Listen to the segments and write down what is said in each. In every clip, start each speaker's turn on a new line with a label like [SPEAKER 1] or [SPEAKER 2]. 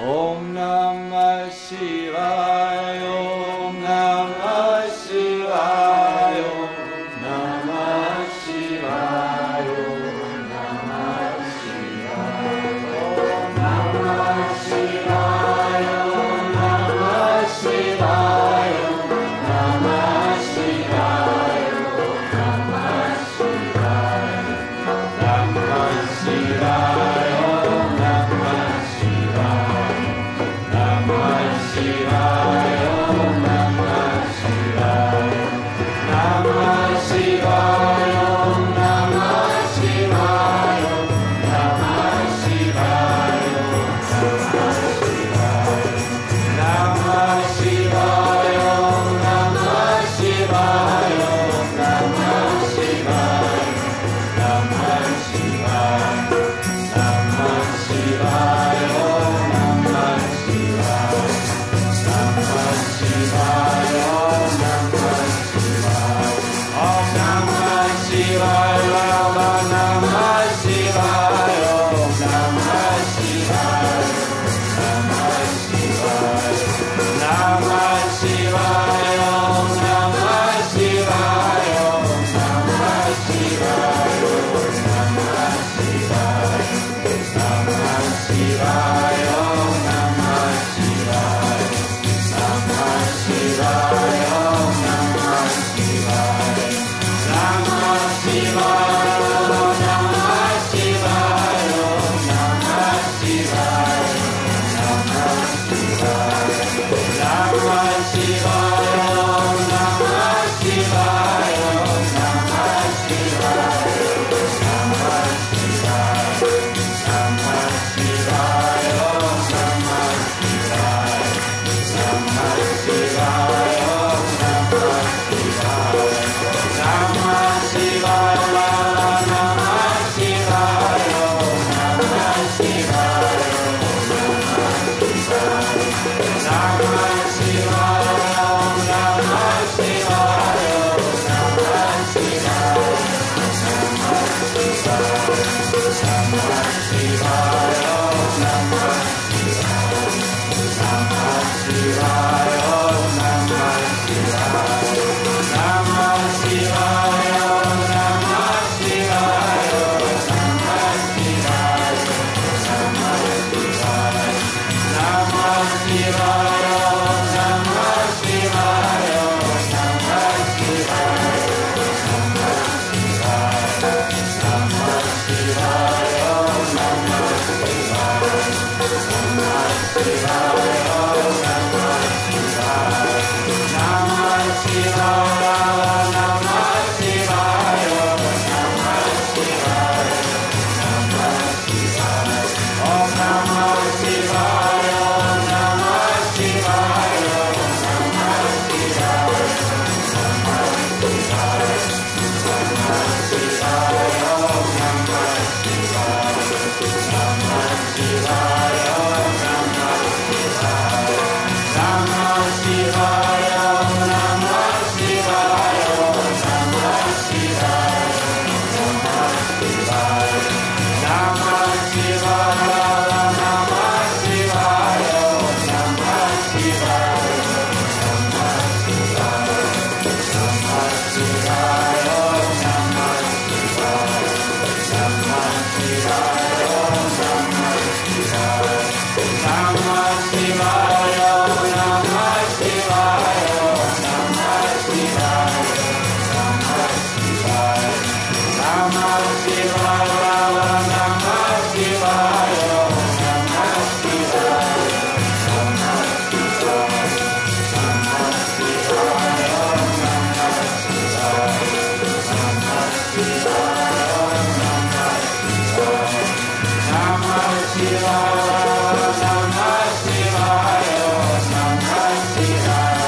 [SPEAKER 1] Om Namah Shivaya, Om Namah Shivaya, Om Namah Shivaya, Om Namah Shivaya, Om Namah Shivaya, Om Namah Shivaya, Om Namah Shivaya, Om Namah Shivaya, Namah Shivaya, Om Namah Shivaya. Namah Shivaya, Om Namah Shivaya, Namah Shivaya, Om Namah Shivaya, Namah Shivaya, Namah Shivaya, Namah Shivaya, Om Namah Shivaya, Namah Shivaya, Namah Shivaya, Namah Shivaya, Om Namah Shivaya, Namah Shivaya, Om Namah Shivaya, Om Namah Shivaya, Om Namah Shivaya, Om Namah Shivaya, Namah Shivaya, Namah Shivaya, Om Namah Shivaya, Om Namah Shivaya, Om Namah Shivaya, Namah Shivaya, Om Namah Shivaya, Namah Shivaya, Om Namah Shivaya, Namah Shivaya, Om Namah Shivaya, Om Namah Shivaya, Namah Shivaya, Namah Shivaya, Om Namah Shivaya, Om Namah Shivaya, Namah Shivaya, Namah Shivaya, Om Namah Shivaya, Namah Shivaya, Om Namah Shivaya, Namah Shivaya, Namah Shivaya, Om Namah Shivaya, Namah Shivaya, Namah Shivaya, Om Namah Shivaya, Namah Shivaya, Namah Shivaya, Namah Shivaya, Om Namah Shivaya, Namah Shivaya, Om Namah Shivaya, Namah Shivaya, Om Namah Shivaya, Namah Shivaya, Namah Shivaya, Namah Shivaya, Om Namah Shivaya, Namah Shivaya, Namah Shivaya, Namah Shivaya, Om Namah Shivaya, Namah Shivaya, Om Namah Shivaya, Namah Shivaya, Namah Shivaya, Namah Shivaya, Namah Shivaya, Om Namah Shivaya, Om Namah Shivaya, Namah Shivaya, Namah Shivaya, Namah Shivaya, Om Namah Shivaya, Namah Shivaya, Om Namah Shivaya, Namah Shivaya, Om Namah Shivaya, Om Namah Shivaya, Namah Shivaya, Namah Shivaya, Om Namah Shivaya, Om Namah Shivaya, Namah Shivaya, Namah Shivaya, Om Namah Shivaya, Namah Shivaya, Om Namah Shivaya, Namah Shivaya, Om Namah Shivaya, Om Namah Shivaya, Namah Shivaya, Namah Shivaya, Om Namah Shivaya, Om Namah Shivaya, Namah Shivaya, Namah Shivaya, Om Namah Shivaya, Namah Shivaya, Om Namah Shivaya, Namah Shivaya, Namah Shivaya, Om Namah Shivaya,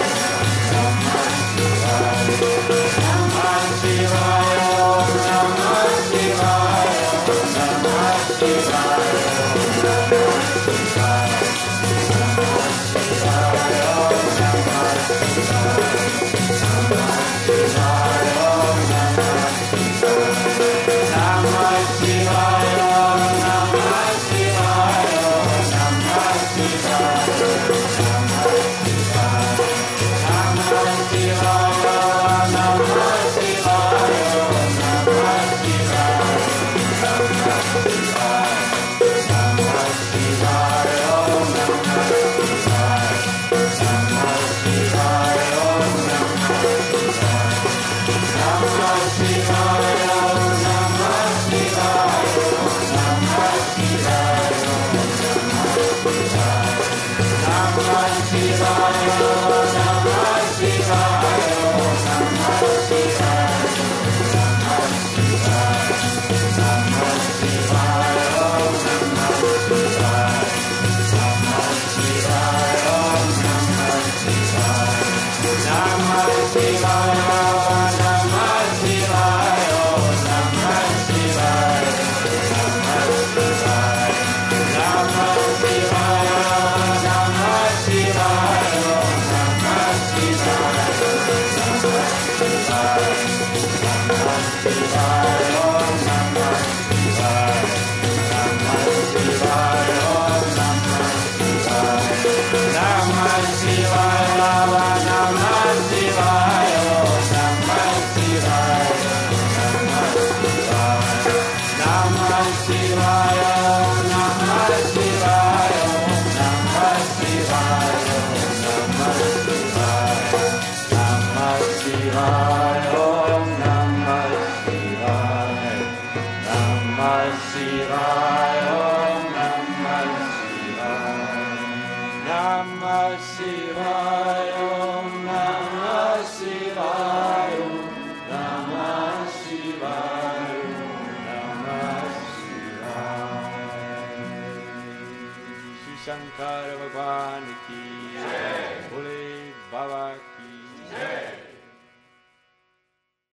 [SPEAKER 1] Namah Shivaya, Namah Shivaya, Om Namah Shivaya, Namah Shivaya, Om Namah Shivaya, Namah Shivaya, Om Namah Shivaya, Namah Shivaya, Om Namah Shivaya, Namah Shivaya, Om Namah Shivaya, Namah Shivaya, Shankar भगवान की जय, भोले बाबा की जय।